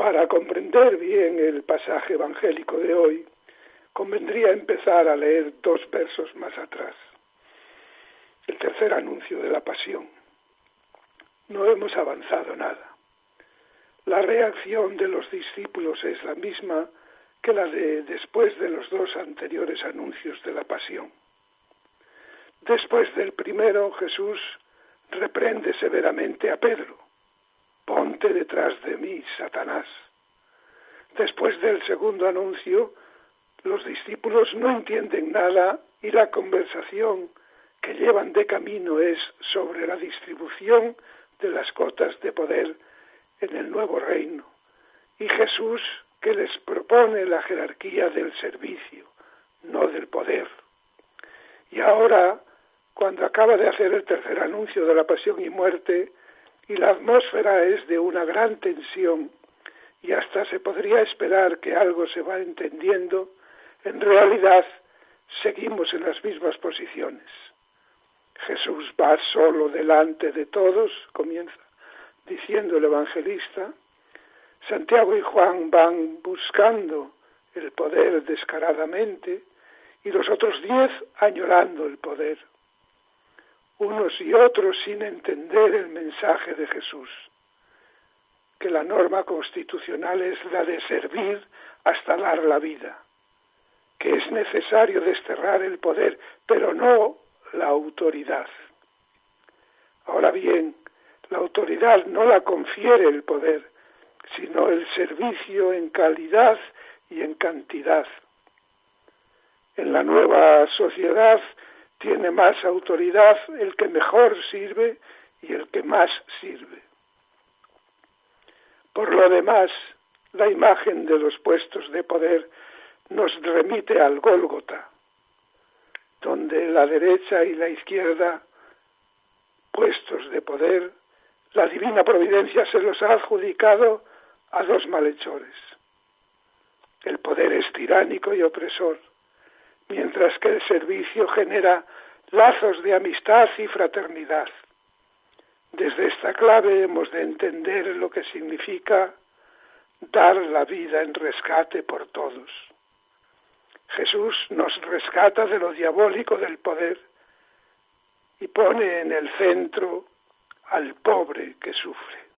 Para comprender bien el pasaje evangélico de hoy, convendría empezar a leer 2 versos más atrás. El tercer anuncio de la pasión. No hemos avanzado nada. La reacción de los discípulos es la misma que la de después de los 2 anteriores anuncios de la pasión. Después del primero, Jesús reprende severamente a Pedro: «Ponte detrás de mí, Satanás». Después del segundo anuncio, los discípulos no entienden nada y la conversación que llevan de camino es sobre la distribución de las cotas de poder en el nuevo reino, y Jesús que les propone la jerarquía del servicio, no del poder. Y ahora, cuando acaba de hacer el tercer anuncio de la pasión y muerte, y la atmósfera es de una gran tensión, y hasta se podría esperar que algo se va entendiendo, en realidad seguimos en las mismas posiciones. Jesús va solo delante de todos, comienza diciendo el evangelista. Santiago y Juan van buscando el poder descaradamente y los otros 10 añorando el poder. Unos y otros sin entender el mensaje de Jesús, que la norma constitucional es la de servir hasta dar la vida, que es necesario desterrar el poder, pero no la autoridad. Ahora bien, la autoridad no la confiere el poder, sino el servicio en calidad y en cantidad. En la nueva sociedad tiene más autoridad el que mejor sirve y el que más sirve. Por lo demás, la imagen de los puestos de poder nos remite al Gólgota, donde la derecha y la izquierda, puestos de poder, la divina providencia se los ha adjudicado a 2 malhechores. El poder es tiránico y opresor, mientras que el servicio genera lazos de amistad y fraternidad. Desde esta clave hemos de entender lo que significa dar la vida en rescate por todos. Jesús nos rescata de lo diabólico del poder y pone en el centro al pobre que sufre.